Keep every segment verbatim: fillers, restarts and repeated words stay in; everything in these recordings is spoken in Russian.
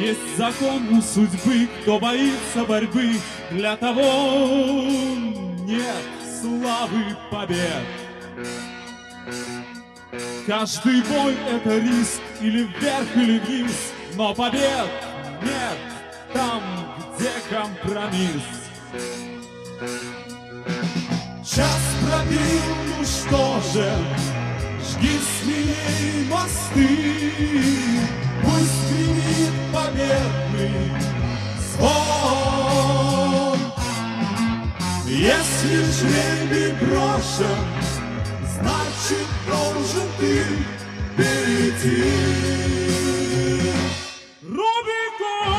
Есть закон у судьбы, кто боится борьбы, для того нет славы побед. Каждый бой — это риск, или вверх, или вниз, но побед нет там, где компромисс. Час пробил, ну что же, жги смелей мосты, пусть гремит победный звон. Если жребий брошен, значит, должен ты перейти Рубикон.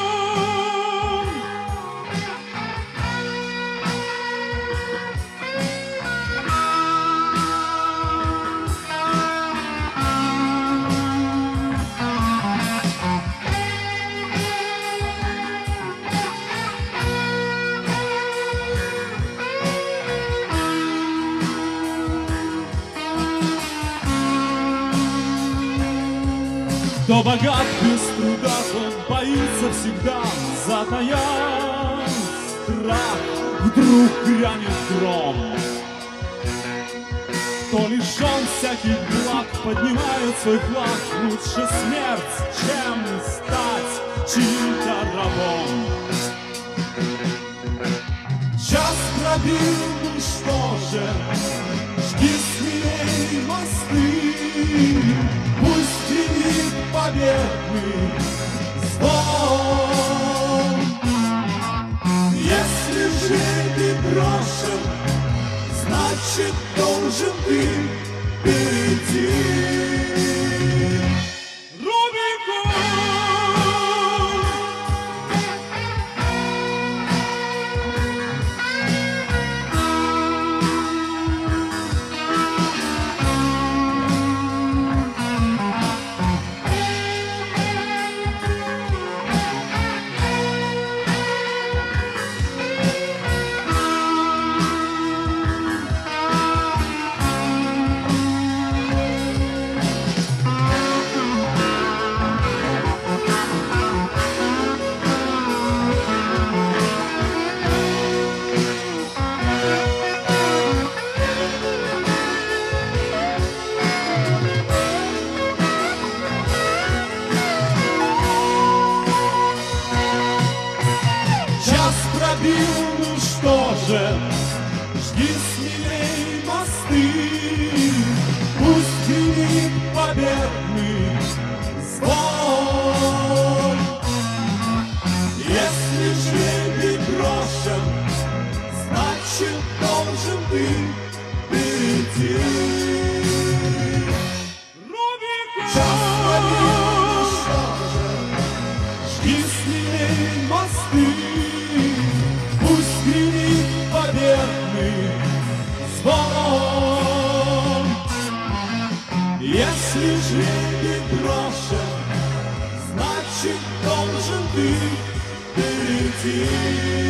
Кто богат без труда, он боится всегда, затая страх, вдруг грянет гром. Кто лишен всяких благ, поднимает свой флаг, лучше смерть, чем стать чьим-то рабом. Час пробил, ну что же, жги смелей мосты, пусть гремит победный звон. Если жребий брошен, значит, должен ты перейти Рубикон. Ну что же, жги смелей мосты, пусть гремит победный звон. Если жребий брошен, значит, должен ты перейти Рубикон. Час пробил, ну что же, жги смелей мосты, пусть гремит победный звон. Если жребий брошен, значит, должен ты перейти